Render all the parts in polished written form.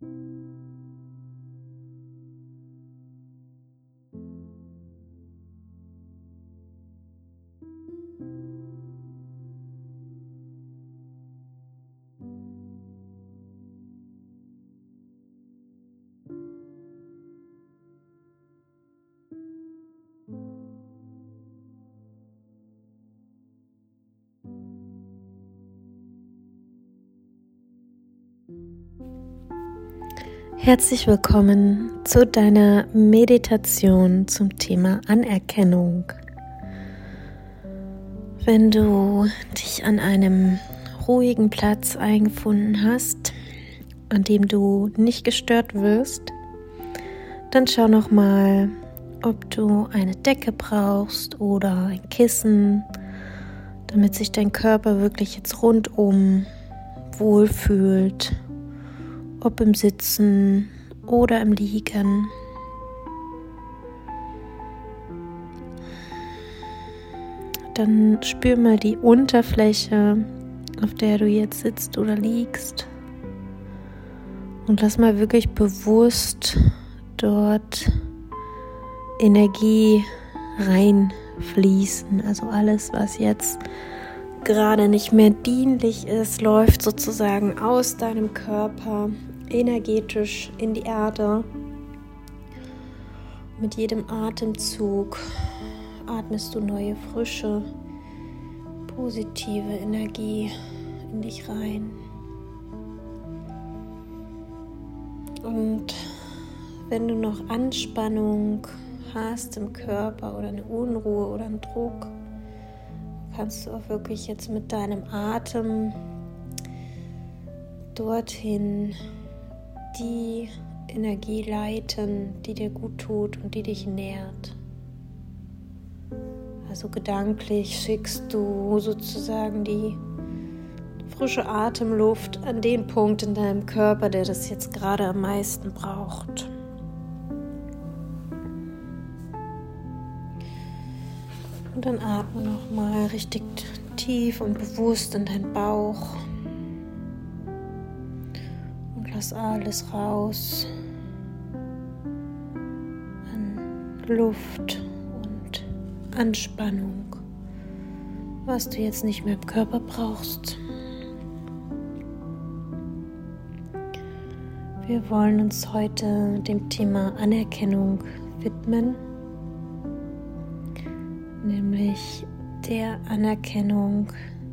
Herzlich willkommen zu deiner Meditation zum Thema Anerkennung. Wenn du dich an einem ruhigen Platz eingefunden hast, an dem du nicht gestört wirst, dann schau nochmal, ob du eine Decke brauchst oder ein Kissen, damit sich dein Körper wirklich jetzt rundum wohlfühlt. Ob im Sitzen oder im Liegen. Dann spür mal die Unterfläche, auf der du jetzt sitzt oder liegst. Und lass mal wirklich bewusst dort Energie reinfließen. Also alles, was jetzt gerade nicht mehr dienlich ist, läuft sozusagen aus deinem Körper energetisch in die Erde. Mit jedem Atemzug atmest du neue, frische, positive Energie in dich rein. Und wenn du noch Anspannung hast im Körper oder eine Unruhe oder einen Druck, kannst du auch wirklich jetzt mit deinem Atem dorthin die Energie leiten, die dir gut tut und die dich nährt. Also gedanklich schickst du sozusagen die frische Atemluft an den Punkt in deinem Körper, der das jetzt gerade am meisten braucht. Und dann atme nochmal richtig tief und bewusst in deinen Bauch. Und lass alles raus an Luft und Anspannung, was du jetzt nicht mehr im Körper brauchst. Wir wollen uns heute dem Thema Anerkennung widmen. Nämlich der Anerkennung,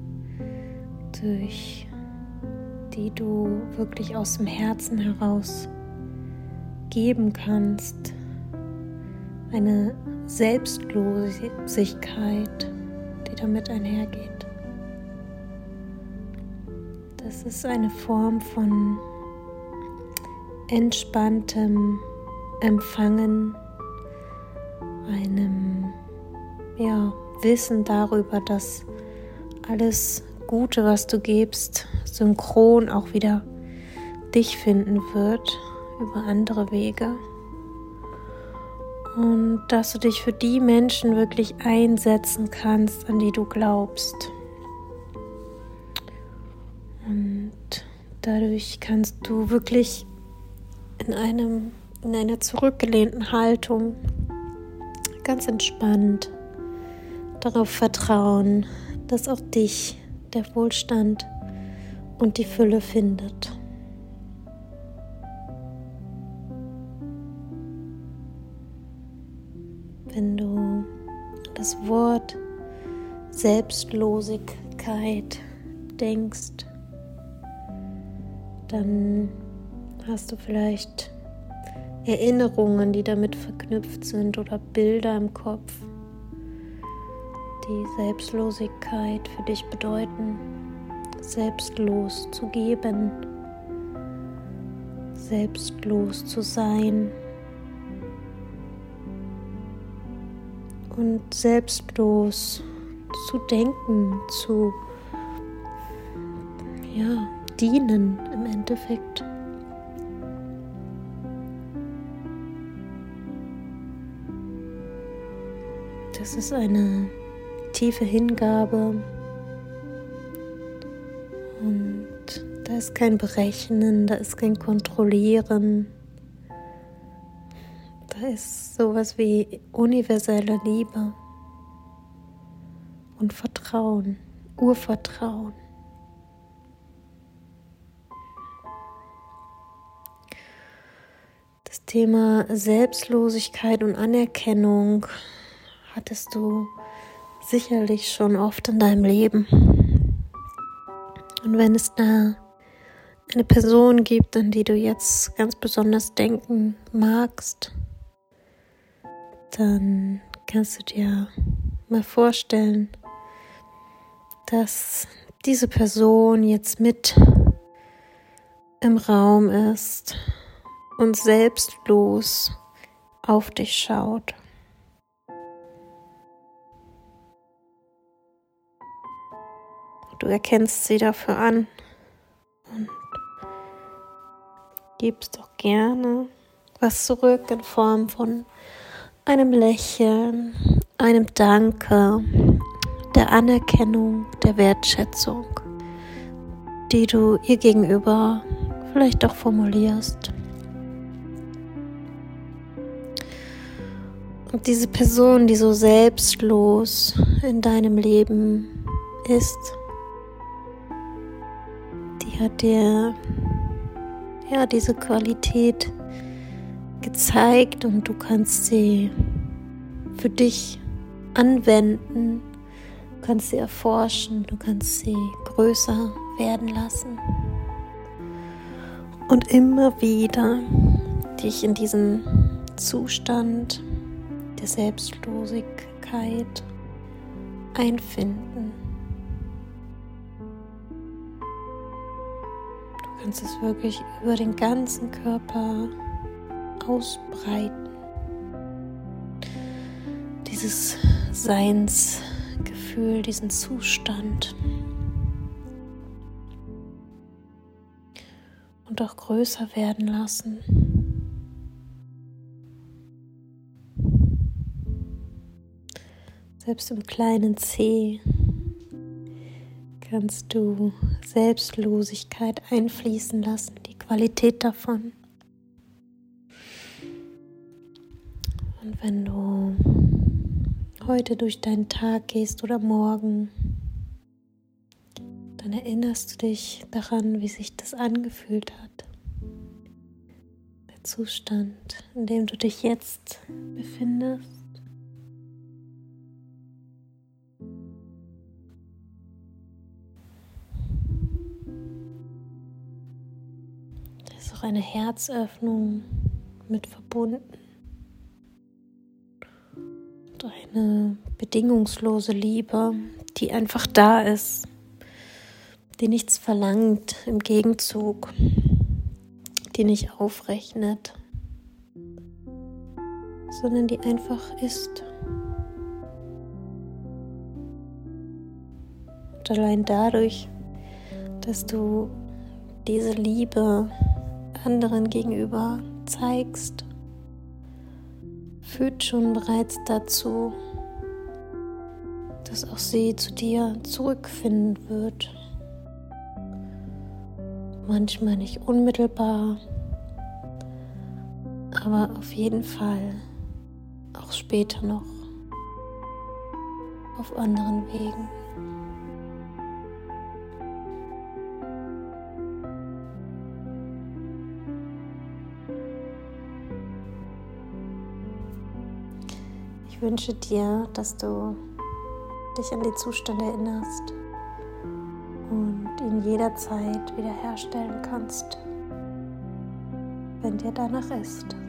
durch die du wirklich aus dem Herzen heraus geben kannst. Eine Selbstlosigkeit, die damit einhergeht. Das ist eine Form von entspanntem Empfangen, einem Wissen darüber, dass alles Gute, was du gibst, synchron auch wieder dich finden wird über andere Wege. Und dass du dich für die Menschen wirklich einsetzen kannst, an die du glaubst. Und dadurch kannst du wirklich in einer zurückgelehnten Haltung ganz entspannt darauf vertrauen, dass auch dich der Wohlstand und die Fülle findet. Wenn du an das Wort Selbstlosigkeit denkst, dann hast du vielleicht Erinnerungen, die damit verknüpft sind oder Bilder im Kopf, die Selbstlosigkeit für dich bedeuten, selbstlos zu geben, selbstlos zu sein und selbstlos zu denken, zu dienen im Endeffekt. Das ist eine tiefe Hingabe und Da ist kein Berechnen, da ist kein Kontrollieren. Da ist sowas wie universelle Liebe und Vertrauen, Urvertrauen. Das Thema Selbstlosigkeit und Anerkennung hattest du sicherlich schon oft in deinem Leben. Und wenn es da eine Person gibt, an die du jetzt ganz besonders denken magst, dann kannst du dir mal vorstellen, dass diese Person jetzt mit im Raum ist und selbstlos auf dich schaut. Du erkennst sie dafür an und gibst auch gerne was zurück in Form von einem Lächeln, einem Danke, der Anerkennung, der Wertschätzung, die du ihr gegenüber vielleicht auch formulierst. Und diese Person, die so selbstlos in deinem Leben ist, die hat dir diese Qualität gezeigt und du kannst sie für dich anwenden, du kannst sie erforschen, du kannst sie größer werden lassen und immer wieder dich in diesen Zustand der Selbstlosigkeit einfinden. Du kannst es wirklich über den ganzen Körper ausbreiten. Dieses Seinsgefühl, diesen Zustand. Und auch größer werden lassen. Selbst im kleinen Zeh kannst du Selbstlosigkeit einfließen lassen, die Qualität davon. Und wenn du heute durch deinen Tag gehst oder morgen, dann erinnerst du dich daran, wie sich das angefühlt hat. Der Zustand, in dem du dich jetzt befindest. Da ist auch eine Herzöffnung mit verbunden. Und eine bedingungslose Liebe, die einfach da ist, die nichts verlangt im Gegenzug, die nicht aufrechnet, sondern die einfach ist. Und allein dadurch, dass du diese Liebe anderen gegenüber zeigst, führt schon bereits dazu, dass auch sie zu dir zurückfinden wird. Manchmal nicht unmittelbar, aber auf jeden Fall auch später noch auf anderen Wegen. Ich wünsche dir, dass du dich an den Zustand erinnerst und ihn jederzeit wiederherstellen kannst, wenn dir danach ist.